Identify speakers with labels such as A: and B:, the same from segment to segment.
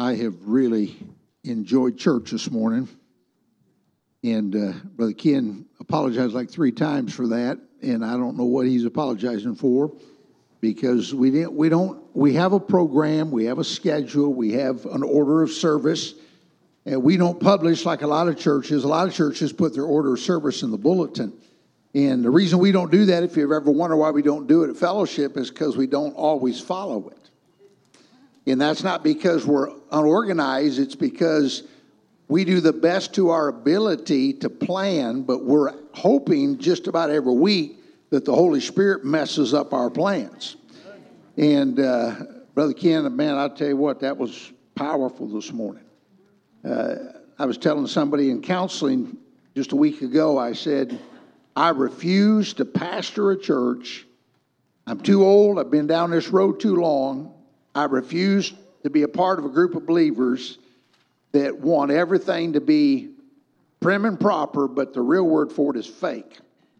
A: I have really enjoyed church this morning, and Brother Ken apologized like 3 times for that, and I don't know what he's apologizing for, because we have a program, we have a schedule, we have an order of service, and we don't publish like a lot of churches. A lot of churches put their order of service in the bulletin. And the reason we don't do that, if you've ever wondered why we don't do it at Fellowship, is because we don't always follow it. And that's not because we're unorganized, it's because we do the best to our ability to plan, but we're hoping just about every week that the Holy Spirit messes up our plans. And Brother Ken, man, I'll tell you what, that was powerful this morning. I was telling somebody in counseling just a week ago, I said, I refuse to pastor a church. I'm too old. I've been down this road too long. I refuse to be a part of a group of believers that want everything to be prim and proper, but the real word for it is fake.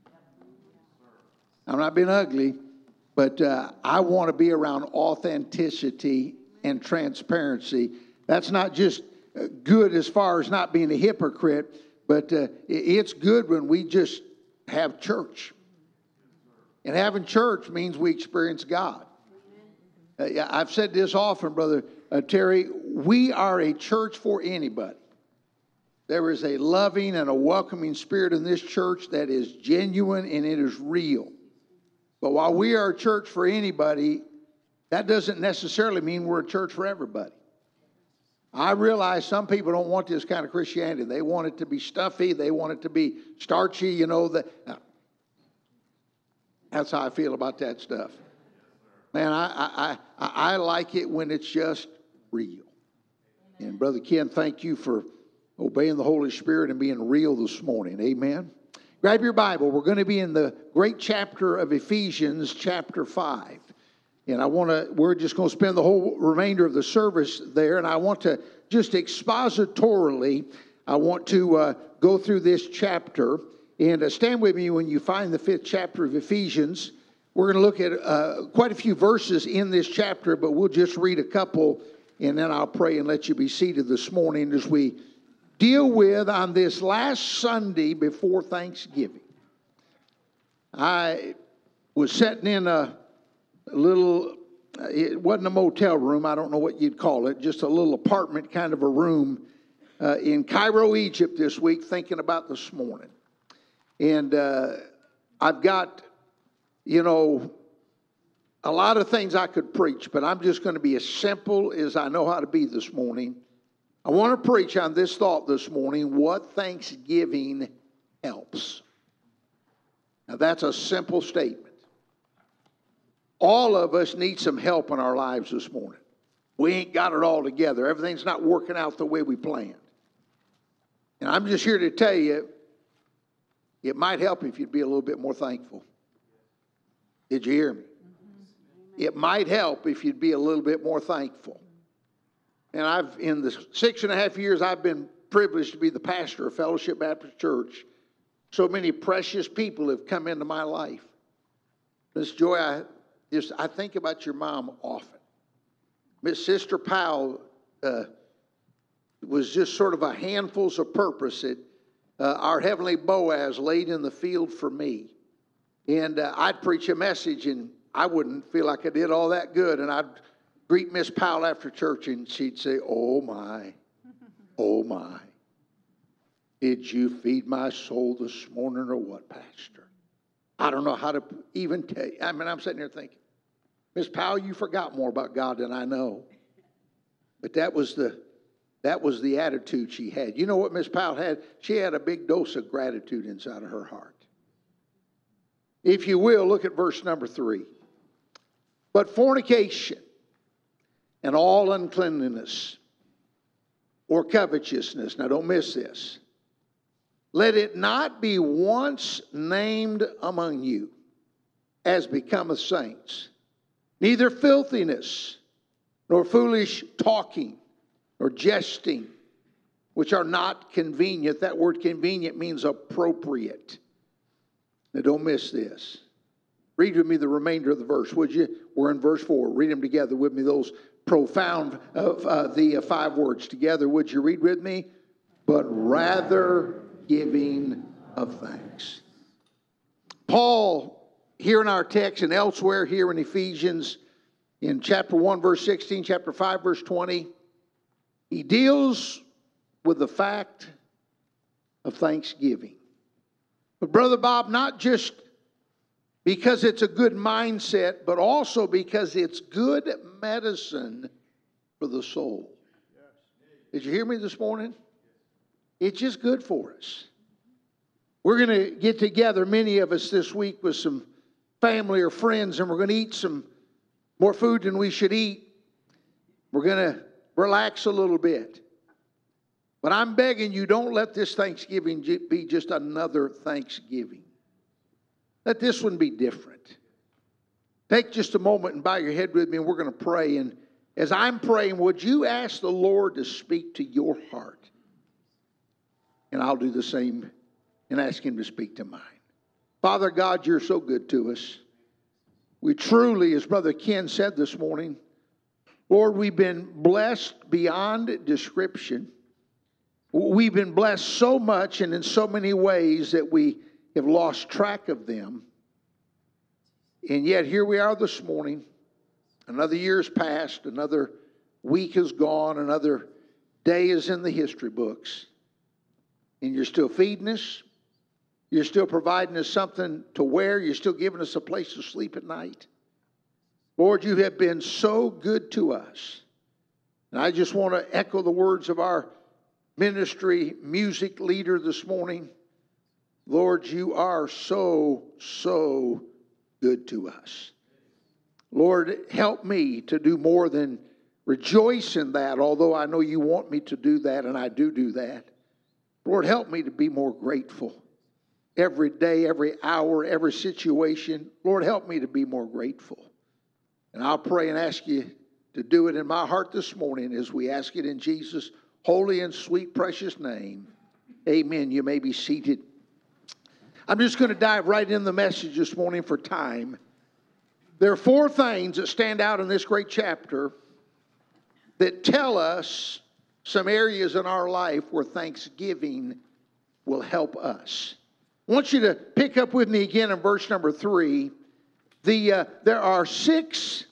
A: I'm not being ugly, but I want to be around authenticity and transparency. That's not just good as far as not being a hypocrite, but it's good when we just have church. And having church means we experience God. I've said this often, Brother Terry, we are a church for anybody. There is a loving and a welcoming spirit in this church that is genuine and it is real. But while we are a church for anybody, that doesn't necessarily mean we're a church for everybody. I realize some people don't want this kind of Christianity. They want it to be stuffy. They want it to be starchy, you know. That's how I feel about that stuff. Man, I like it when it's just real. And Brother Ken, thank you for obeying the Holy Spirit and being real this morning. Amen. Grab your Bible. We're going to be in the great chapter of Ephesians, chapter 5. And we're just going to spend the whole remainder of the service there. And I want to just expositorily, I want to go through this chapter. And stand with me when you find the 5th chapter of Ephesians. We're going to look at quite a few verses in this chapter, but we'll just read a couple, and then I'll pray and let you be seated this morning as we deal with on this last Sunday before Thanksgiving. I was sitting in a little, it wasn't a motel room, I don't know what you'd call it, just a little apartment kind of a room in Cairo, Egypt this week, thinking about this morning. And I've got, a lot of things I could preach, but I'm just going to be as simple as I know how to be this morning. I want to preach on this thought this morning: what Thanksgiving helps. Now, that's a simple statement. All of us need some help in our lives this morning. We ain't got it all together. Everything's not working out the way we planned. And I'm just here to tell you, it might help if you'd be a little bit more thankful. Did you hear me? It might help if you'd be a little bit more thankful. And in the 6.5 years I've been privileged to be the pastor of Fellowship Baptist Church, so many precious people have come into my life. Miss Joy, I think about your mom often. Miss Sister Powell was just sort of a handfuls of purpose that our heavenly Boaz laid in the field for me. And I'd preach a message and I wouldn't feel like I did all that good. And I'd greet Miss Powell after church and she'd say, "Oh my, oh my. Did you feed my soul this morning or what, Pastor?" I don't know how to even tell you. I mean, I'm sitting there thinking, Miss Powell, you forgot more about God than I know. But that was the attitude she had. You know what Miss Powell had? She had a big dose of gratitude inside of her heart. If you will, look at verse number 3. But fornication and all uncleanness or covetousness, now don't miss this, let it not be once named among you, as becometh saints, neither filthiness, nor foolish talking, nor jesting, which are not convenient. That word convenient means appropriate. Now don't miss this. Read with me the remainder of the verse, would you? We're in verse 4. Read them together with me, those profound of the 5 words together. Would you read with me? But rather giving of thanks. Paul, here in our text and elsewhere here in Ephesians, in chapter 1, verse 16, chapter 5, verse 20, he deals with the fact of thanksgiving. But Brother Bob, not just because it's a good mindset, but also because it's good medicine for the soul. Did you hear me this morning? It's just good for us. We're going to get together, many of us this week, with some family or friends, and we're going to eat some more food than we should eat. We're going to relax a little bit. But I'm begging you, don't let this Thanksgiving be just another Thanksgiving. Let this one be different. Take just a moment and bow your head with me, and we're going to pray. And as I'm praying, would you ask the Lord to speak to your heart? And I'll do the same and ask Him to speak to mine. Father God, you're so good to us. We truly, as Brother Ken said this morning, Lord, we've been blessed beyond description. We've been blessed so much and in so many ways that we have lost track of them. And yet here we are this morning. Another year's passed. Another week has gone. Another day is in the history books. And you're still feeding us. You're still providing us something to wear. You're still giving us a place to sleep at night. Lord, you have been so good to us. And I just want to echo the words of our ministry music leader this morning. Lord, you are so, so good to us. Lord, help me to do more than rejoice in that, although I know you want me to do that, and I do that. Lord, help me to be more grateful every day, every hour, every situation. Lord, help me to be more grateful. And I'll pray and ask you to do it in my heart this morning as we ask it in Jesus' holy and sweet, precious name. Amen. You may be seated. I'm just going to dive right in the message this morning for time. There are 4 things that stand out in this great chapter that tell us some areas in our life where thanksgiving will help us. I want you to pick up with me again in verse number 3. There are 6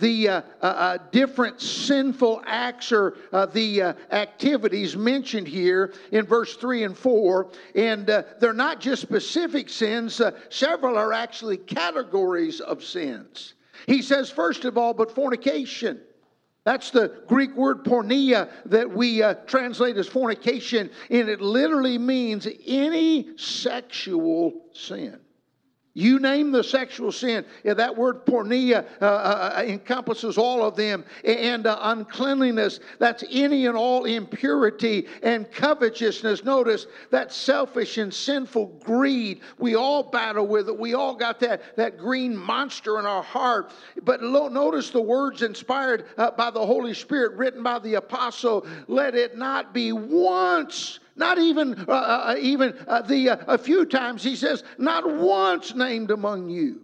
A: different sinful acts or the activities mentioned here in verse 3 and 4. And they're not just specific sins. Several are actually categories of sins. He says, first of all, but fornication. That's the Greek word porneia that we translate as fornication. And it literally means any sexual sin. You name the sexual sin. Yeah, that word porneia encompasses all of them. And uncleanliness, that's any and all impurity and covetousness. Notice that selfish and sinful greed. We all battle with it. We all got that green monster in our heart. But notice the words inspired by the Holy Spirit, written by the apostle. Let it not be once, not even a few times, he says, not once named among you.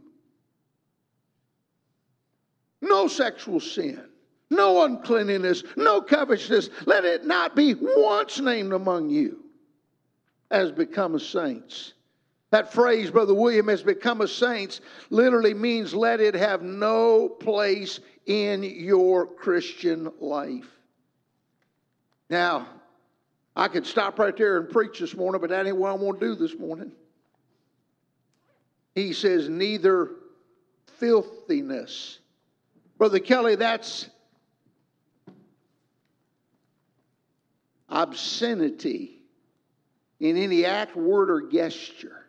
A: No sexual sin, no uncleanliness, no covetousness. Let it not be once named among you as become saints. That phrase, Brother William, has become a saints, literally means let it have no place in your Christian life. Now, I could stop right there and preach this morning, but that ain't what I want to do this morning. He says, neither filthiness. Brother Kelly, that's obscenity in any act, word, or gesture.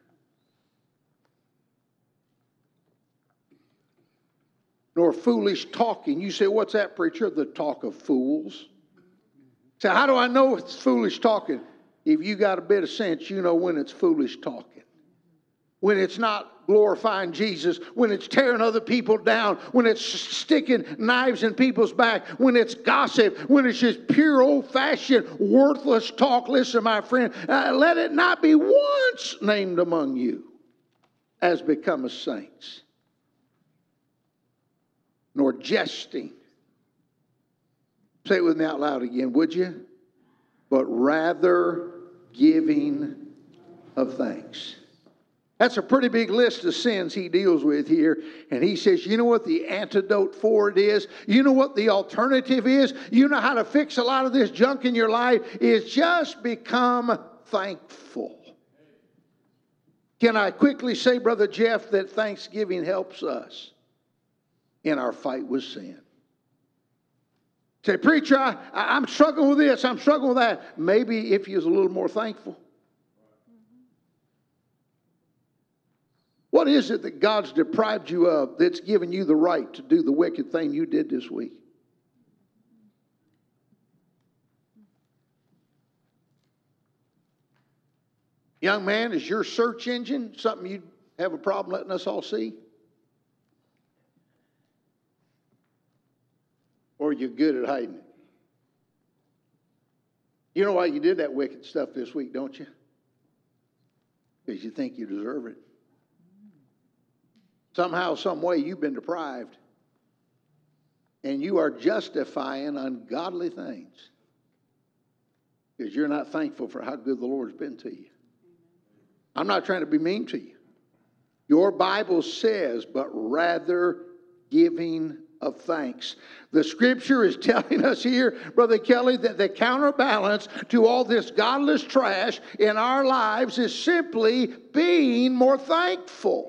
A: Nor foolish talking. You say, what's that, preacher? The talk of fools. So how do I know it's foolish talking? If you got a bit of sense, you know when it's foolish talking. When it's not glorifying Jesus, when it's tearing other people down, when it's sticking knives in people's back, when it's gossip, when it's just pure old-fashioned worthless talk. Listen, my friend, let it not be once named among you as become saints, nor jesting, Say it with me out loud again, would you? But rather giving of thanks. That's a pretty big list of sins he deals with here. And he says, you know what the antidote for it is? You know what the alternative is? You know how to fix a lot of this junk in your life? Is just become thankful. Can I quickly say, Brother Jeff, that thanksgiving helps us in our fight with sin? Say, preacher, I'm struggling with this, I'm struggling with that. Maybe if you was a little more thankful. What is it that God's deprived you of that's given you the right to do the wicked thing you did this week? Young man, is your search engine something you have a problem letting us all see? Or are you good at hiding it? You know why you did that wicked stuff this week, don't you? Because you think you deserve it. Somehow, some way, you've been deprived. And you are justifying ungodly things. Because you're not thankful for how good the Lord's been to you. I'm not trying to be mean to you. Your Bible says, but rather giving of thanks. The scripture is telling us here, Brother Kelly, that the counterbalance to all this godless trash in our lives is simply being more thankful.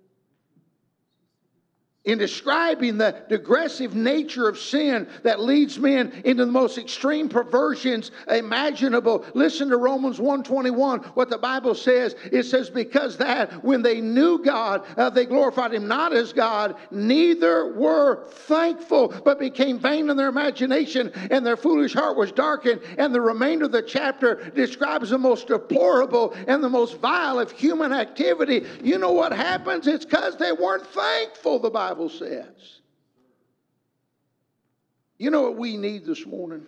A: In describing the digressive nature of sin that leads men into the most extreme perversions imaginable. Listen to Romans 1:21, what the Bible says. It says, because that when they knew God, they glorified Him not as God, neither were thankful, but became vain in their imagination, and their foolish heart was darkened. And the remainder of the chapter describes the most deplorable and the most vile of human activity. You know what happens? It's because they weren't thankful, the Bible says. You know what we need this morning?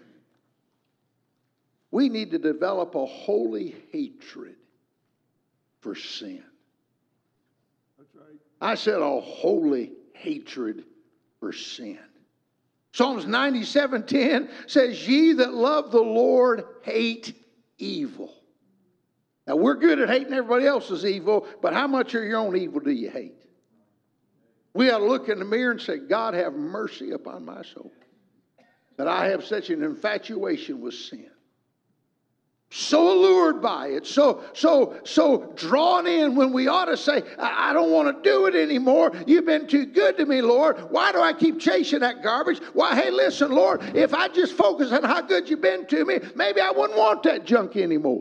A: We need to develop a holy hatred for sin. That's right. I said a holy hatred for sin. Psalms 97:10 says, ye that love the Lord hate evil. Now we're good at hating everybody else's evil, but how much of your own evil do you hate? We ought to look in the mirror and say, God, have mercy upon my soul, that I have such an infatuation with sin. So allured by it, so drawn in, when we ought to say, I don't want to do it anymore. You've been too good to me, Lord. Why do I keep chasing that garbage? Why, hey, listen, Lord, if I just focus on how good you've been to me, maybe I wouldn't want that junk anymore.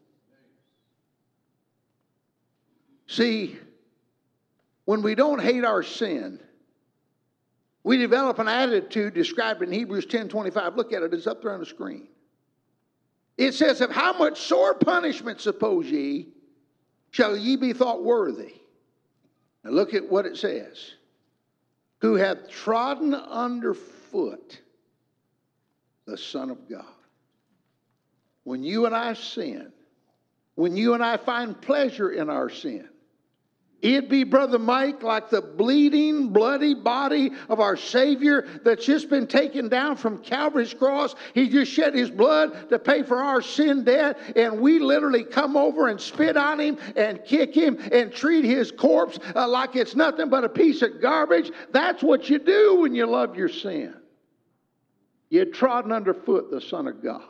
A: See, when we don't hate our sin, we develop an attitude described in Hebrews 10:25. Look at it. It's up there on the screen. It says, of how much sore punishment, suppose ye, shall ye be thought worthy? Now look at what it says. Who hath trodden under foot the Son of God. When you and I sin, when you and I find pleasure in our sin, it'd be, Brother Mike, like the bleeding, bloody body of our Savior that's just been taken down from Calvary's cross. He just shed His blood to pay for our sin debt, and we literally come over and spit on Him and kick Him and treat His corpse like it's nothing but a piece of garbage. That's what you do when you love your sin. You trodden underfoot the Son of God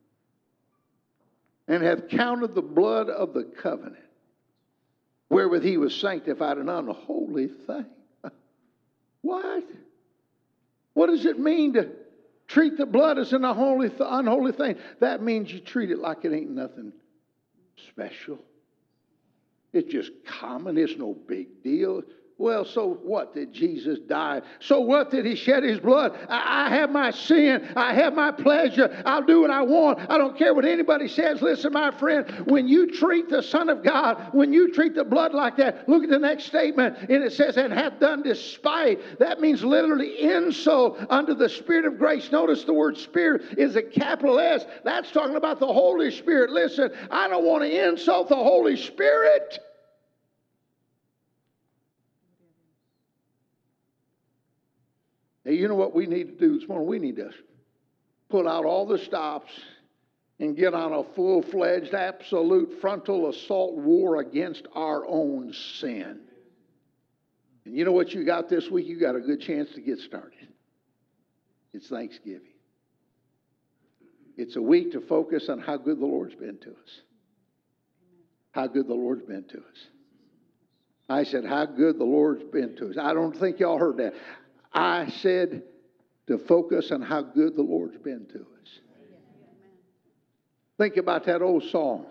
A: and have counted the blood of the covenant wherewith He was sanctified an unholy thing. What? What does it mean to treat the blood as an unholy thing? That means you treat it like it ain't nothing special. It's just common. It's no big deal. Well, so what did Jesus die? So what did He shed His blood? I have my sin. I have my pleasure. I'll do what I want. I don't care what anybody says. Listen, my friend, when you treat the Son of God, when you treat the blood like that, look at the next statement. And it says, and hath done despite. That means literally insult unto the Spirit of grace. Notice the word Spirit is a capital S. That's talking about the Holy Spirit. Listen, I don't want to insult the Holy Spirit. Hey, you know what we need to do this morning? We need to pull out all the stops and get on a full-fledged, absolute frontal assault war against our own sin. And you know what you got this week? You got a good chance to get started. It's Thanksgiving. It's a week to focus on how good the Lord's been to us. How good the Lord's been to us. I said, how good the Lord's been to us. I don't think y'all heard that. I said to focus on how good the Lord's been to us. Think about that old song.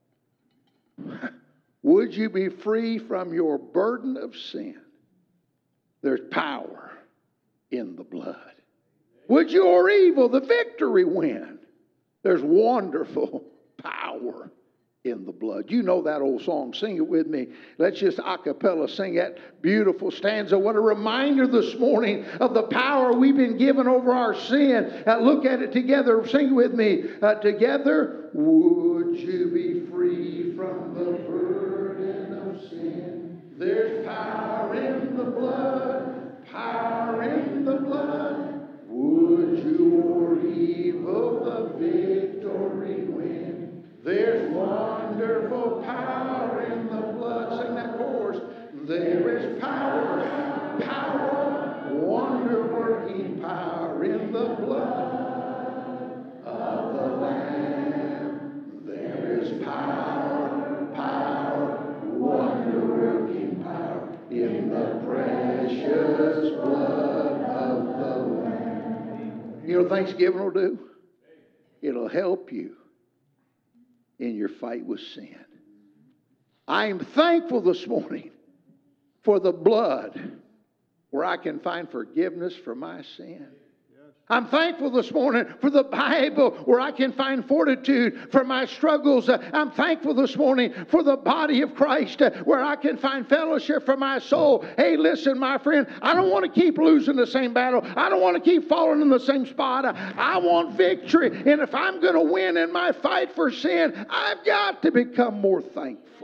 A: Would you be free from your burden of sin? There's power in the blood. Would your evil the victory win? There's wonderful power in the blood. You know that old song. Sing it with me. Let's just a cappella sing that beautiful stanza. What a reminder this morning of the power we've been given over our sin. Look at it together. Sing it with me. Together. Would you be free from the burden of sin? There's power in the blood. Power in the blood. Would your evil the victory win? There's wonderful power in the blood. Sing that chorus. There is power, power, wonder-working power in the blood of the Lamb. There is power, power, wonder-working power in the precious blood of the Lamb. You know what Thanksgiving will do? It'll help you in your fight with sin. I am thankful this morning for the blood where I can find forgiveness for my sin. I'm thankful this morning for the Bible where I can find fortitude for my struggles. I'm thankful this morning for the body of Christ where I can find fellowship for my soul. Hey, listen, my friend, I don't want to keep losing the same battle. I don't want to keep falling in the same spot. I want victory. And if I'm going to win in my fight for sin, I've got to become more thankful.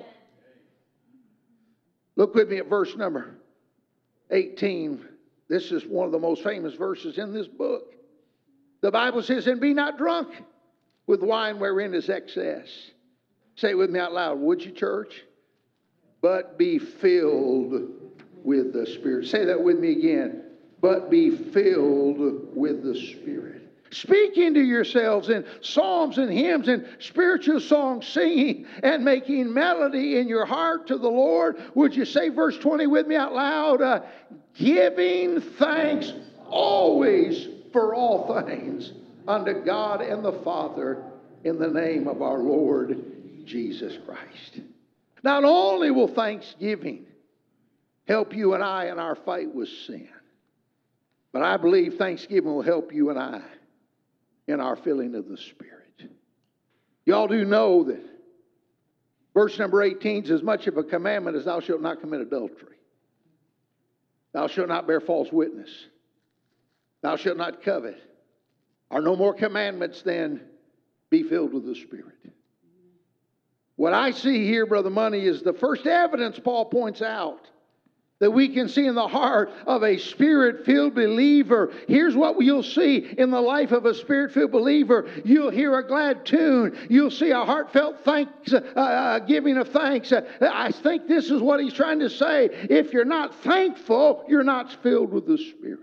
A: Look with me at verse number 18. This is one of the most famous verses in this book. The Bible says, and be not drunk with wine wherein is excess. Say it with me out loud, would you, church? But be filled with the Spirit. Say that with me again. But be filled with the Spirit. Speaking to yourselves in psalms and hymns and spiritual songs, singing and making melody in your heart to the Lord. Would you say verse 20 with me out loud? Giving thanks always for all things unto God and the Father in the name of our Lord Jesus Christ. Not only will thanksgiving help you and I in our fight with sin, but I believe thanksgiving will help you and I in our filling of the Spirit. Y'all do know that verse number 18 is as much of a commandment as thou shalt not commit adultery. Thou shalt not bear false witness. Thou shalt not covet. Are no more commandments than be filled with the Spirit. What I see here, Brother Money, is the first evidence Paul points out that we can see in the heart of a Spirit-filled believer. Here's what you'll see in the life of a Spirit-filled believer. You'll hear a glad tune. You'll see a heartfelt thanks, giving of thanks. I think this is what he's trying to say. If you're not thankful, you're not filled with the Spirit.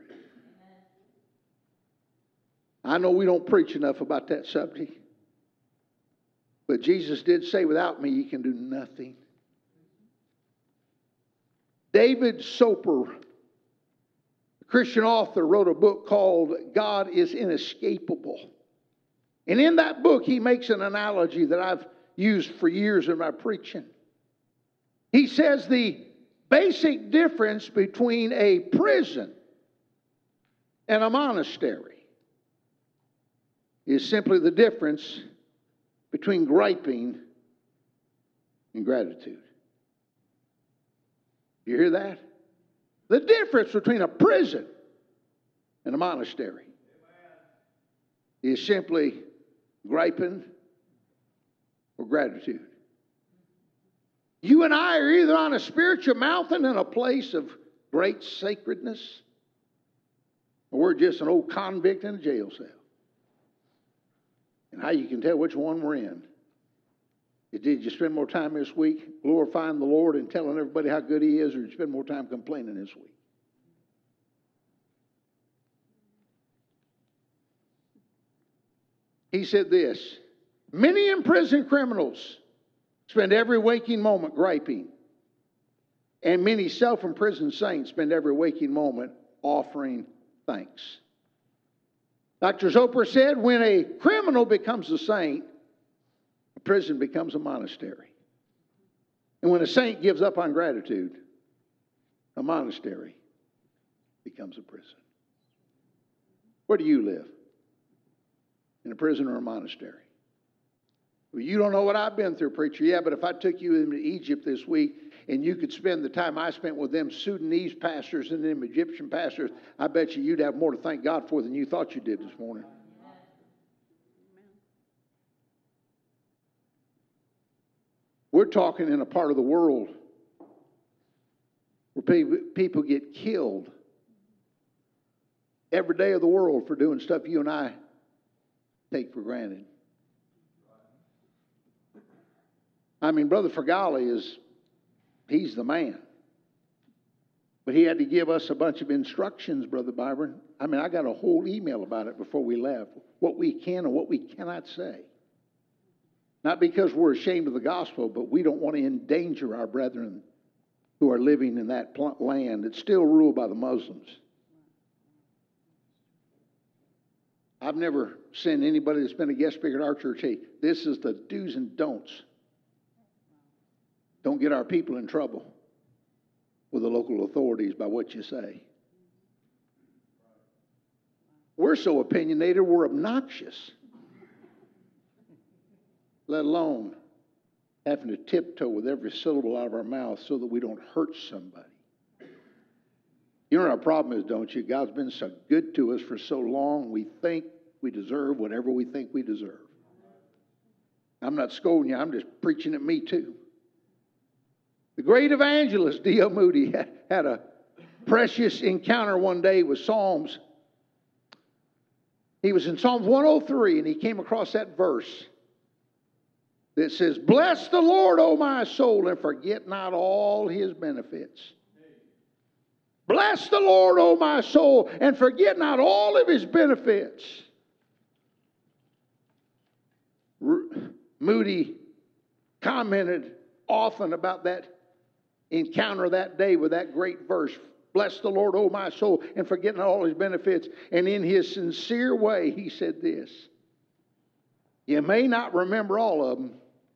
A: I know we don't preach enough about that subject. But Jesus did say, without me, you can do nothing. David Soper, a Christian author, wrote a book called God is Inescapable. And in that book, he makes an analogy that I've used for years in my preaching. He says the basic difference between a prison and a monastery is simply the difference between griping and gratitude. You hear that? The difference between a prison and a monastery is simply griping or gratitude. You and I are either on a spiritual mountain in a place of great sacredness, or we're just an old convict in a jail cell. And how you can tell which one we're in. Did you spend more time this week glorifying the Lord and telling everybody how good He is, or did you spend more time complaining this week? He said this, many imprisoned criminals spend every waking moment griping, and many self-imprisoned saints spend every waking moment offering thanks. Dr. Zoper said, when a criminal becomes a saint, a prison becomes a monastery. And when a saint gives up on gratitude, a monastery becomes a prison. Where do you live? In a prison or a monastery? Well, you don't know what I've been through, preacher. Yeah, but if I took you into Egypt this week and you could spend the time I spent with them Sudanese pastors and them Egyptian pastors, I bet you'd have more to thank God for than you thought you did this morning. We're talking in a part of the world where people get killed every day of the world for doing stuff you and I take for granted. I mean, Brother Fergali he's the man. But he had to give us a bunch of instructions, Brother Byron. I mean, I got a whole email about it before we left. What we can and what we cannot say. Not because we're ashamed of the gospel, but we don't want to endanger our brethren who are living in that land. It's still ruled by the Muslims. I've never seen anybody that's been a guest speaker at our church say, this is the do's and don'ts. Don't get our people in trouble with the local authorities by what you say. We're so opinionated, we're obnoxious. Let alone having to tiptoe with every syllable out of our mouth so that we don't hurt somebody. You know what our problem is, don't you? God's been so good to us for so long, we think we deserve whatever we think we deserve. I'm not scolding you, I'm just preaching at me too. The great evangelist D.L. Moody had a precious encounter one day with Psalms. He was in Psalms 103 and he came across that verse that says, bless the Lord, O my soul, and forget not all His benefits. Bless the Lord, O my soul, and forget not all of His benefits. Moody commented often about that encounter that day with that great verse. Bless the Lord, O my soul, and forget not all His benefits. And in his sincere way, he said this. You may not remember all of them,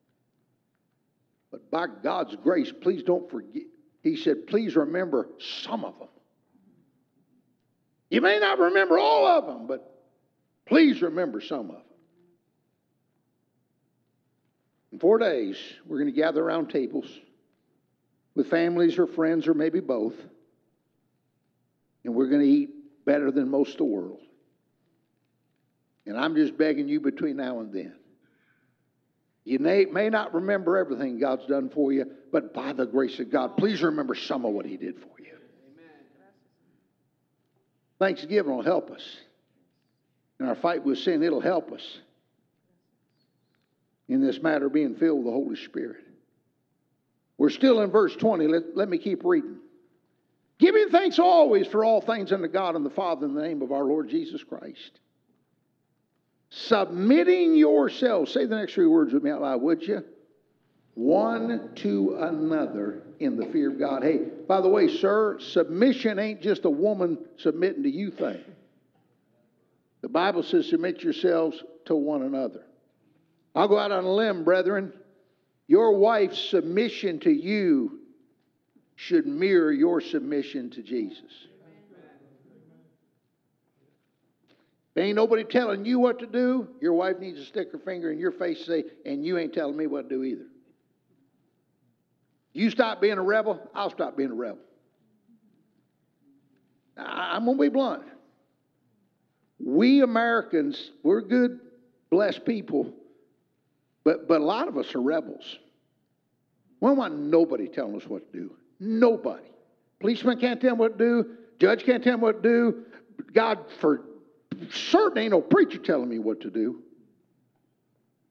A: but by God's grace, please don't forget. He said, please remember some of them. You may not remember all of them, but please remember some of them. In 4 days, we're going to gather around tables with families or friends or maybe both. And we're going to eat better than most of the world. And I'm just begging you between now and then. You may not remember everything God's done for you, but by the grace of God, please remember some of what He did for you. Amen. Thanksgiving will help us. In our fight with sin, it'll help us. In this matter, being filled with the Holy Spirit. We're still in verse 20. Let me keep reading. Giving thanks always for all things unto God and the Father in the name of our Lord Jesus Christ. Submitting yourselves, say the next 3 words with me out loud, would you? One to another in the fear of God. Hey, by the way, sir, submission ain't just a woman submitting to you thing. The Bible says submit yourselves to one another. I'll go out on a limb, brethren. Your wife's submission to you should mirror your submission to Jesus. If ain't nobody telling you what to do, your wife needs to stick her finger in your face and say, and you ain't telling me what to do either. You stop being a rebel, I'll stop being a rebel. I'm going to be blunt. We Americans, we're good, blessed people, but a lot of us are rebels. We don't want nobody telling us what to do. Nobody. Policeman can't tell them what to do. Judge can't tell them what to do. God, for certain, ain't no preacher telling me what to do.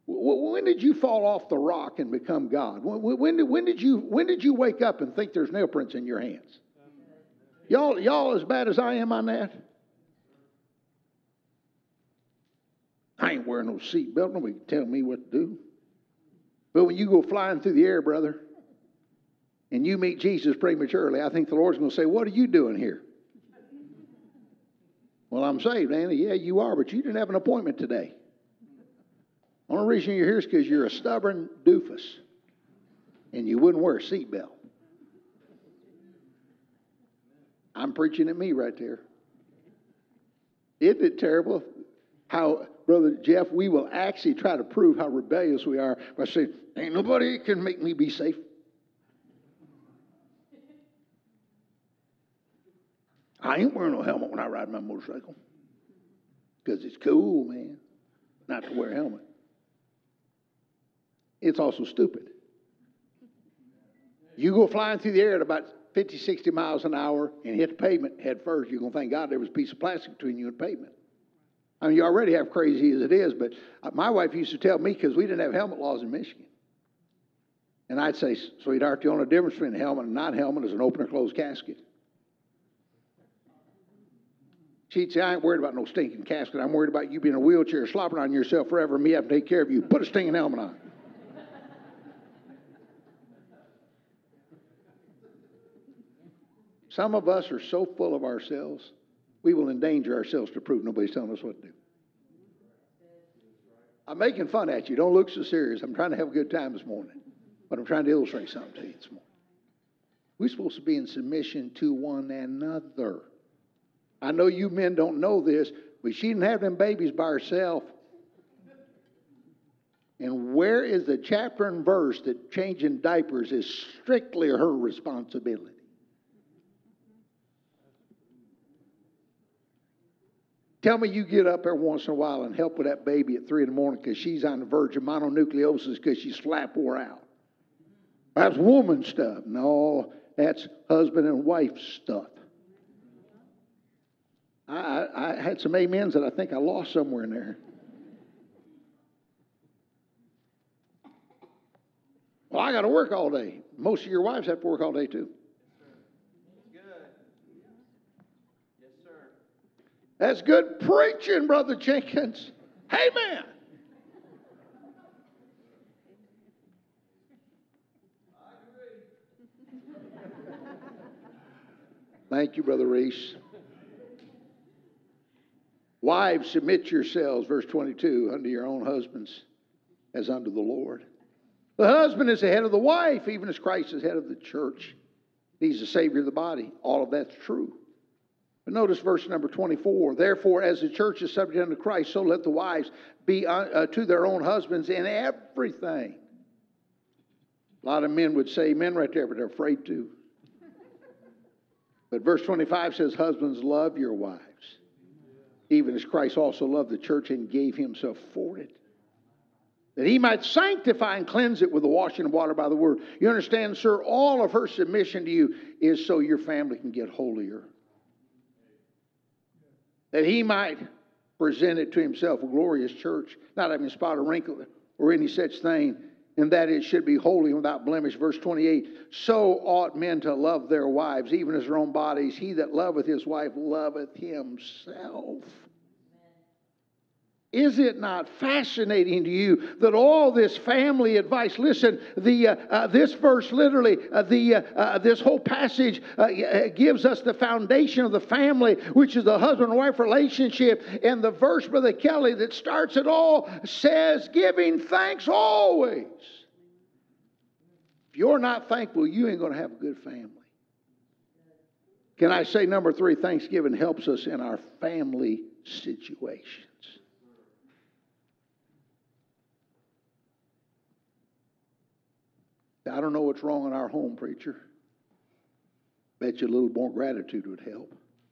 A: When did you fall off the rock and become God? When did you wake up and think there's nail prints in your hands? Y'all as bad as I am on that? I ain't wearing no seatbelt. Nobody can tell me what to do. But when you go flying through the air, brother, and you meet Jesus prematurely, I think the Lord's going to say, what are you doing here? Well, I'm saved, Andy. Yeah, you are, but you didn't have an appointment today. The only reason you're here is because you're a stubborn doofus, and you wouldn't wear a seatbelt. I'm preaching at me right there. Isn't it terrible how, Brother Jeff, we will actually try to prove how rebellious we are by saying, ain't nobody can make me be safe. I ain't wearing no helmet when I ride my motorcycle. Because it's cool, man, not to wear a helmet. It's also stupid. You go flying through the air at about 50, 60 miles an hour and hit the pavement head first, you're going to thank God there was a piece of plastic between you and the pavement. I mean, you already have crazy as it is, but my wife used to tell me, because we didn't have helmet laws in Michigan. And I'd say, sweetheart, the only difference between a helmet and not helmet is an open or closed casket. She'd say, I ain't worried about no stinking casket. I'm worried about you being in a wheelchair, slopping on yourself forever, and me having to take care of you. Put a stinking helmet on. Some of us are so full of ourselves, we will endanger ourselves to prove nobody's telling us what to do. I'm making fun at you. Don't look so serious. I'm trying to have a good time this morning. But I'm trying to illustrate something to you this morning. We're supposed to be in submission to one another. I know you men don't know this, but she didn't have them babies by herself. And where is the chapter and verse that changing diapers is strictly her responsibility? Tell me you get up every once in a while and help with that baby at 3 in the morning because she's on the verge of mononucleosis because she's flat wore out. That's woman stuff. No, that's husband and wife stuff. I had some amens that I think I lost somewhere in there. Well, I got to work all day. Most of your wives have to work all day too. That's good preaching, Brother Jenkins. Amen. Thank you, Brother Reese. Wives, submit yourselves, verse 22, unto your own husbands as unto the Lord. The husband is the head of the wife, even as Christ is head of the church. He's the Savior of the body. All of that's true. But notice verse number 24. Therefore, as the church is subject unto Christ, so let the wives be to their own husbands in everything. A lot of men would say amen right there, but they're afraid to. But verse 25 says, husbands, love your wives, even as Christ also loved the church and gave himself for it, that he might sanctify and cleanse it with the washing of water by the word. You understand, sir, all of her submission to you is so your family can get holier. That he might present it to himself a glorious church, not having spot or wrinkle or any such thing, and that it should be holy and without blemish. Verse 28, so ought men to love their wives, even as their own bodies. He that loveth his wife loveth himself. Is it not fascinating to you that all this family advice, listen, this verse literally, this whole passage gives us the foundation of the family, which is the husband and wife relationship. And the verse, Brother Kelly, that starts it all says, giving thanks always. If you're not thankful, you ain't going to have a good family. Can I say number 3, Thanksgiving helps us in our family situations. I don't know what's wrong in our home, preacher. Bet you a little more gratitude would help.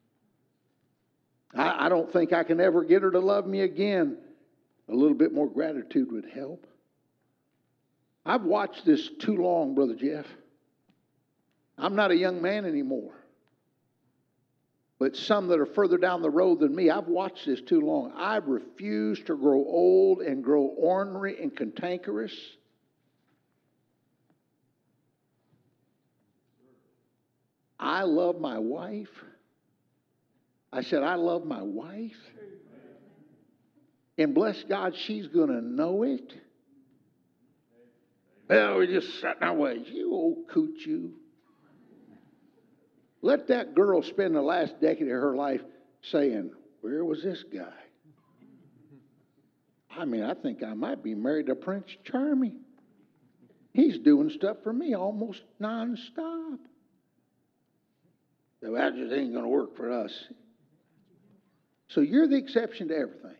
A: I don't think I can ever get her to love me again. A little bit more gratitude would help. I've watched this too long, Brother Jeff. I'm not a young man anymore. But some that are further down the road than me, I've watched this too long. I refuse to grow old and grow ornery and cantankerous. I love my wife. I said, I love my wife. And bless God, she's going to know it. Well, we just sat in our ways. You old coot, you. Let that girl spend the last decade of her life saying, where was this guy? I mean, I think I might be married to Prince Charming. He's doing stuff for me almost nonstop. So that just ain't going to work for us. So you're the exception to everything.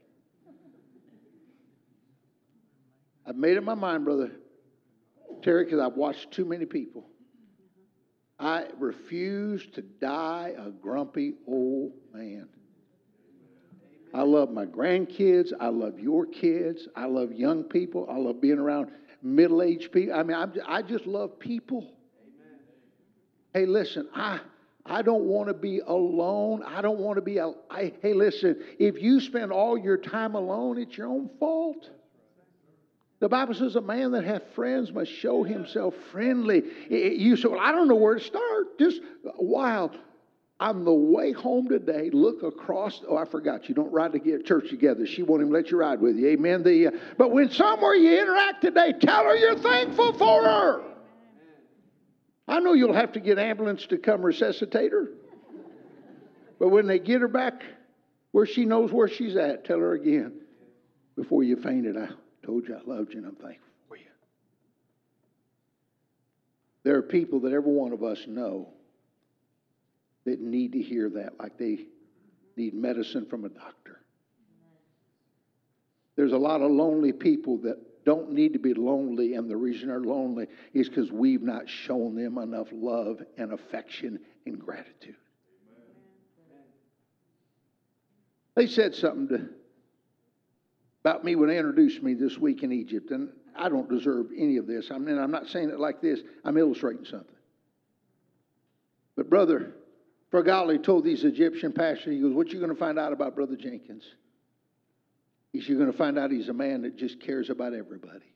A: I've made up my mind, Brother Terry, because I've watched too many people. I refuse to die a grumpy old man. I love my grandkids. I love your kids. I love young people. I love being around middle-aged people. I mean, I just love people. Amen. Hey, listen, I don't want to be alone. I don't want to be hey, listen, if you spend all your time alone, it's your own fault. The Bible says a man that hath friends must show himself friendly. You say, well, I don't know where to start. Just while on the way home today, look across. Oh, I forgot. You don't ride to get church together. She won't even let you ride with you. Amen. But when somewhere you interact today, tell her you're thankful for her. I know you'll have to get an ambulance to come resuscitate her. But when they get her back where she knows where she's at, tell her again before you fainted out. Told you I loved you and I'm thankful for you. There are people that every one of us know that need to hear that, like they need medicine from a doctor. There's a lot of lonely people that don't need to be lonely, and the reason they're lonely is because we've not shown them enough love and affection and gratitude. They said something about me when they introduced me this week in Egypt, and I don't deserve any of this. I mean, I'm not saying it like this. I'm illustrating something. But Brother Fergali told these Egyptian pastors, he goes, what you going to find out about Brother Jenkins? He said, you're going to find out he's a man that just cares about everybody.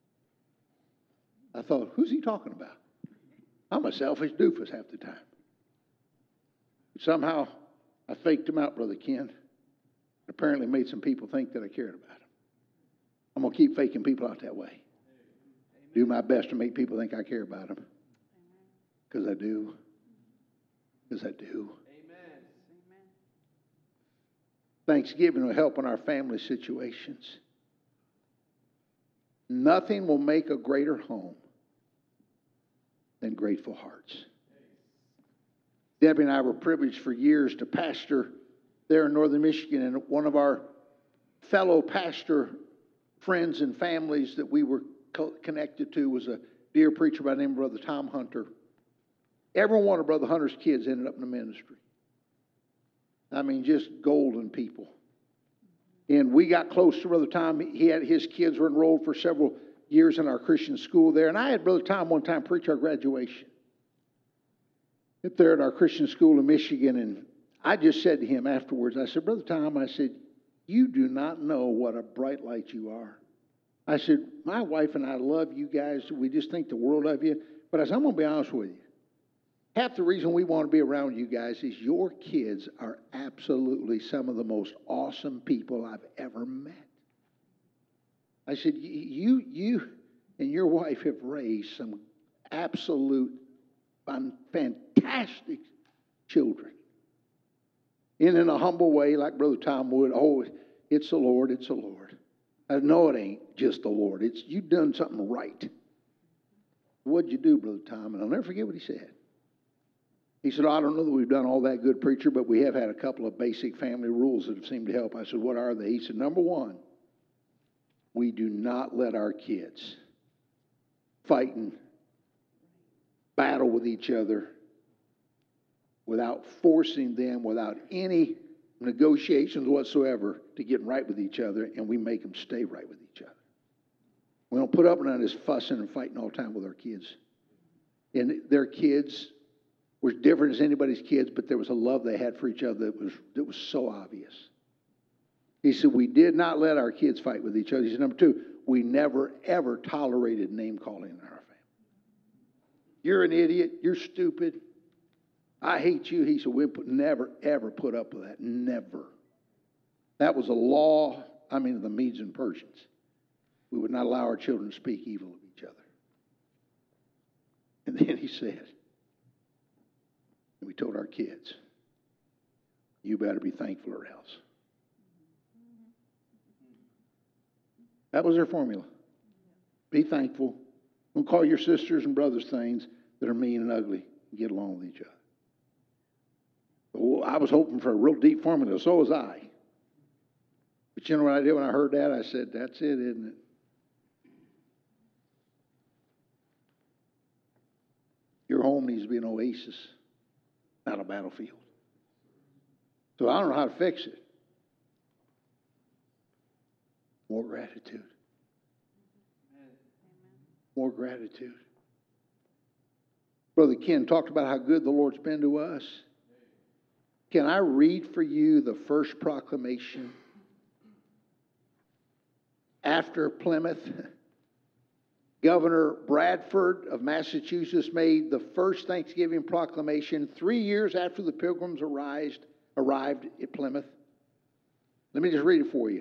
A: I thought, who's he talking about? I'm a selfish doofus half the time. Somehow, I faked him out, Brother Ken. Apparently made some people think that I cared about him. I'm going to keep faking people out that way. Amen. Do my best to make people think I care about them. Because I do. Because I do. Amen. Thanksgiving will help in our family situations. Nothing will make a greater home than grateful hearts. Debbie and I were privileged for years to pastor there in northern Michigan, and one of our fellow pastor friends and families that we were connected to was a dear preacher by the name of Brother Tom Hunter. Every one of Brother Hunter's kids ended up in the ministry. I mean, just golden people. And we got close to Brother Tom. His kids were enrolled for several years in our Christian school there. And I had Brother Tom one time preach our graduation up there at our Christian school in Michigan. And I just said to him afterwards, I said, Brother Tom, I said, you do not know what a bright light you are. I said, my wife and I love you guys. We just think the world of you. But I said, I'm going to be honest with you. Half the reason we want to be around you guys is your kids are absolutely some of the most awesome people I've ever met. I said, you and your wife have raised some absolute fantastic children. And in a humble way, like Brother Tom would, oh, it's the Lord, it's the Lord. I know it ain't just the Lord. It's you've done something right. What'd you do, Brother Tom? And I'll never forget what he said. He said, I don't know that we've done all that good, preacher, but we have had a couple of basic family rules that have seemed to help. I said, what are they? He said, number one, we do not let our kids fight and battle with each other without forcing them, without any negotiations whatsoever to get right with each other, and we make them stay right with each other. We don't put up with this fussing and fighting all the time with our kids. And their kids were different as anybody's kids, but there was a love they had for each other that was so obvious. He said, we did not let our kids fight with each other. He said, number two, we never, ever tolerated name calling in our family. You're an idiot. You're stupid. I hate you. He said, we never, ever put up with that. Never. That was a law, of the Medes and Persians. We would not allow our children to speak evil of each other. And then he said, and we told our kids, you better be thankful or else. That was their formula. Be thankful. Don't call your sisters and brothers things that are mean and ugly. Get along with each other. Well, I was hoping for a real deep formula. So was I. But you know what I did when I heard that? I said, that's it, isn't it? Your home needs to be an oasis, not a battlefield. So I don't know how to fix it. More gratitude. More gratitude. Brother Ken talked about how good the Lord's been to us. Can I read for you the first proclamation after Plymouth? Governor Bradford of Massachusetts made the first Thanksgiving proclamation 3 years after the Pilgrims arrived at Plymouth. Let me just read it for you.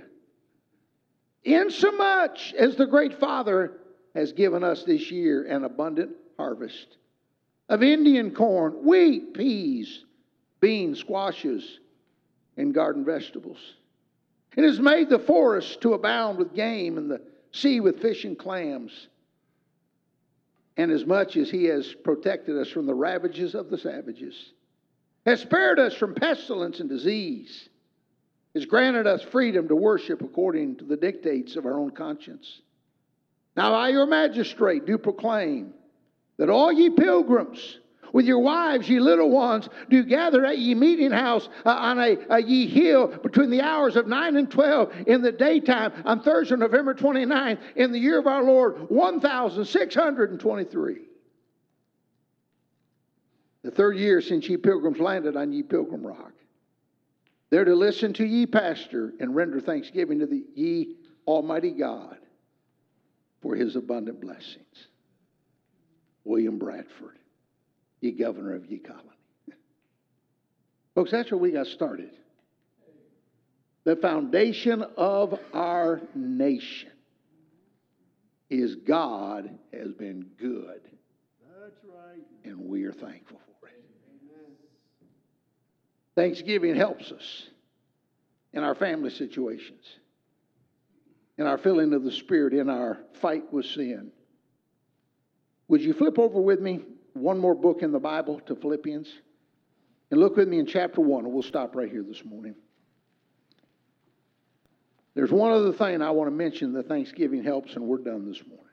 A: Insomuch as the great Father has given us this year an abundant harvest of Indian corn, wheat, peas, beans, squashes, and garden vegetables. It has made the forest to abound with game and the sea with fish and clams. And as much as he has protected us from the ravages of the savages, has spared us from pestilence and disease, has granted us freedom to worship according to the dictates of our own conscience. Now I, your magistrate, do proclaim that all ye pilgrims, with your wives, ye little ones, do gather at ye meeting house on a ye hill between the hours of 9 and 12 in the daytime on Thursday, November 29th, in the year of our Lord, 1623. The third year since ye pilgrims landed on ye Pilgrim Rock. There to listen to ye pastor and render thanksgiving to the ye Almighty God for his abundant blessings. William Bradford, ye governor of ye colony. Folks, that's where we got started. The foundation of our nation is God has been good. That's right. And we are thankful for it. Amen. Thanksgiving helps us in our family situations, in our filling of the Spirit, in our fight with sin. Would you flip over with me one more book in the Bible to Philippians? And look with me in chapter 1, and we'll stop right here this morning. There's one other thing I want to mention that Thanksgiving helps, and we're done this morning.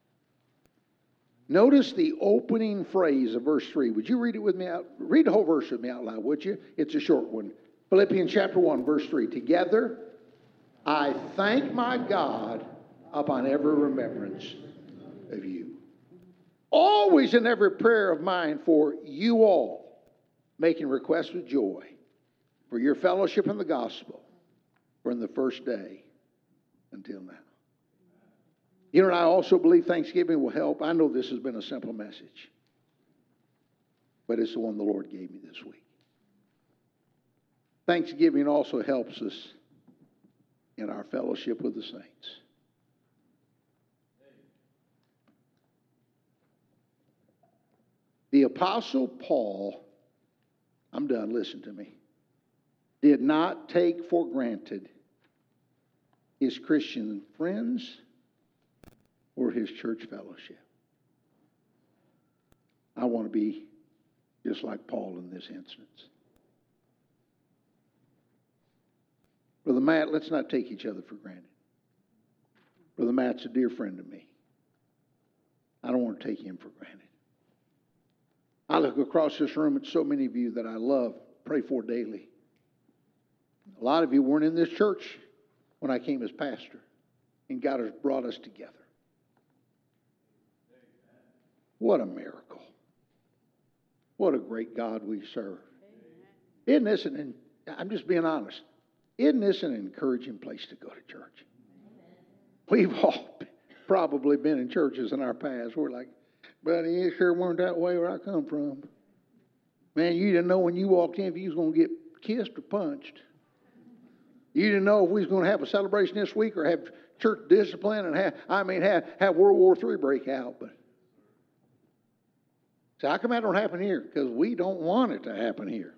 A: Notice the opening phrase of verse 3. Would you read it with me out? Read the whole verse with me out loud, would you? It's a short one. Philippians chapter 1, verse 3. Together, I thank my God upon every remembrance of you. Always in every prayer of mine for you all, making requests with joy for your fellowship in the gospel from the first day until now. You know, and I also believe Thanksgiving will help. I know this has been a simple message, but it's the one the Lord gave me this week. Thanksgiving also helps us in our fellowship with the saints. The Apostle Paul, I'm done, listen to me, did not take for granted his Christian friends or his church fellowship. I want to be just like Paul in this instance. Brother Matt, let's not take each other for granted. Brother Matt's a dear friend of me. I don't want to take him for granted. I look across this room at so many of you that I love, pray for daily. A lot of you weren't in this church when I came as pastor, and God has brought us together. What a miracle. What a great God we serve. Isn't this I'm just being honest. Isn't this an encouraging place to go to church? We've all probably been in churches in our past. We're like, buddy, it sure weren't that way where I come from. Man, you didn't know when you walked in if you was going to get kissed or punched. You didn't know if we was going to have a celebration this week or have church discipline and have World War III break out. But so how come that don't happen here? Because we don't want it to happen here.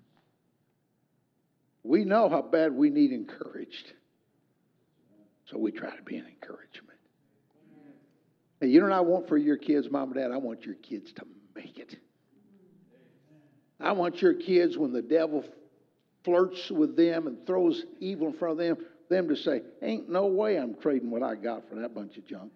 A: We know how bad we need encouraged. So we try to be an encouragement. Hey, you know what I want for your kids, Mom and Dad? I want your kids to make it. I want your kids, when the devil flirts with them and throws evil in front of them to say, ain't no way I'm trading what I got for that bunch of junk.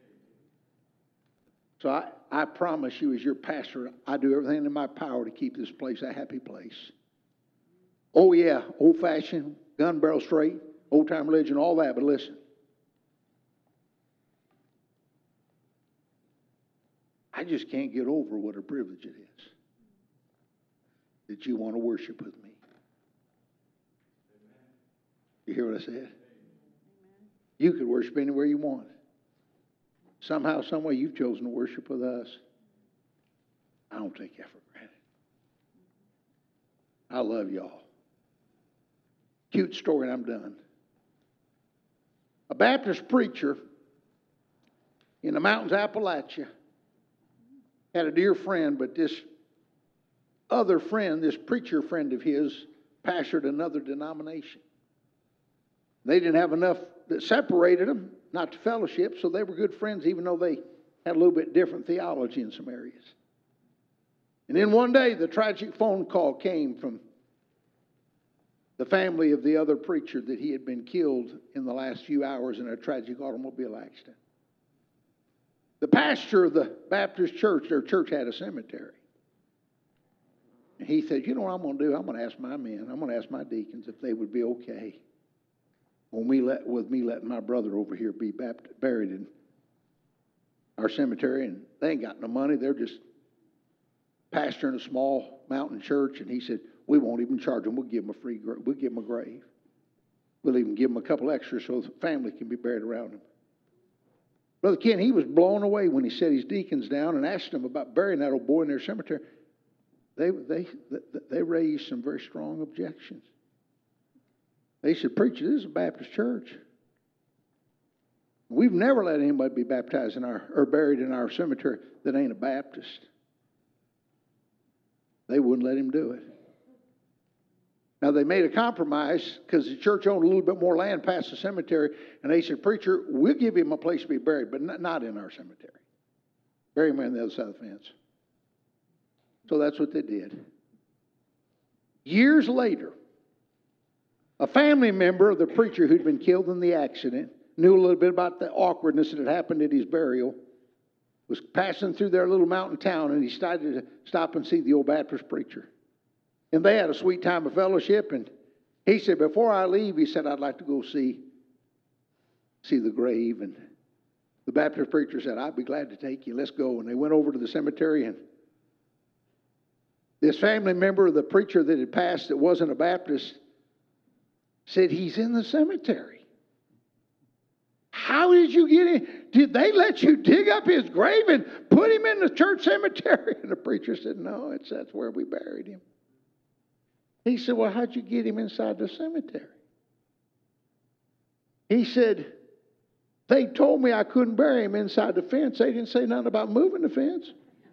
A: So I promise you, as your pastor, I do everything in my power to keep this place a happy place. Oh, yeah, old-fashioned, gun barrel straight, old-time religion, all that. But listen, I just can't get over what a privilege it is that you want to worship with me. You hear what I said? You could worship anywhere you want. Somehow, some way, you've chosen to worship with us. I don't take that for granted. I love y'all. Cute story, and I'm done. A Baptist preacher in the mountains of Appalachia had a dear friend, but this other friend, this preacher friend of his, pastored another denomination. They didn't have enough that separated them, not to fellowship, so they were good friends, even though they had a little bit different theology in some areas. And then one day, the tragic phone call came from the family of the other preacher that he had been killed in the last few hours in a tragic automobile accident. The pastor of the Baptist church, their church had a cemetery. And he said, you know what I'm going to do? I'm going to ask my men, I'm going to ask my deacons if they would be okay with me letting my brother over here be buried in our cemetery. And they ain't got no money. They're just pastoring a small mountain church. And he said, we won't even charge them. We'll give them we'll give them a grave. We'll even give them a couple extras so the family can be buried around them. Brother Ken, he was blown away when he set his deacons down and asked them about burying that old boy in their cemetery. They raised some very strong objections. They said, preacher, this is a Baptist church. We've never let anybody be baptized or buried in our cemetery that ain't a Baptist. They wouldn't let him do it. Now, they made a compromise because the church owned a little bit more land past the cemetery, and they said, preacher, we'll give him a place to be buried, but not in our cemetery. Bury him on the other side of the fence. So that's what they did. Years later, a family member of the preacher who'd been killed in the accident, knew a little bit about the awkwardness that had happened at his burial, was passing through their little mountain town, and he decided to stop and see the old Baptist preacher. And they had a sweet time of fellowship, and he said, before I leave, he said, I'd like to go see the grave. And the Baptist preacher said, I'd be glad to take you. Let's go. And they went over to the cemetery, and this family member of the preacher that had passed that wasn't a Baptist said, he's in the cemetery. How did you get in? Did they let you dig up his grave and put him in the church cemetery? And the preacher said, no, that's where we buried him. He said, well, how'd you get him inside the cemetery? He said, they told me I couldn't bury him inside the fence. They didn't say nothing about moving the fence.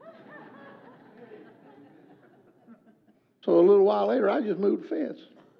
A: So a little while later, I just moved the fence.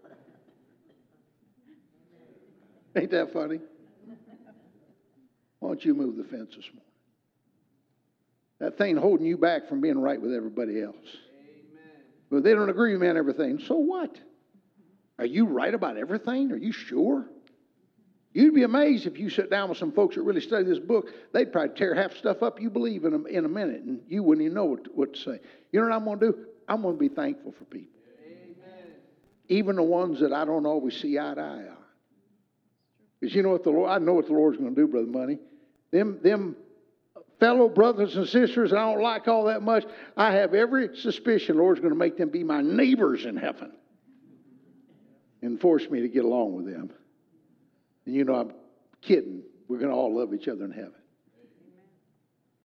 A: Ain't that funny? Why don't you move the fence this morning? That thing holding you back from being right with everybody else. But they don't agree with me on everything. So what? Are you right about everything? Are you sure? You'd be amazed if you sit down with some folks that really study this book. They'd probably tear half stuff up you believe in a minute, and you wouldn't even know what to say. You know what I'm going to do? I'm going to be thankful for people. Amen. Even the ones that I don't always see eye to eye on. Because you know what I know what the Lord's going to do, Brother Money. Them fellow brothers and sisters that I don't like all that much, I have every suspicion the Lord's going to make them be my neighbors in heaven and force me to get along with them. And you know, I'm kidding. We're going to all love each other in heaven.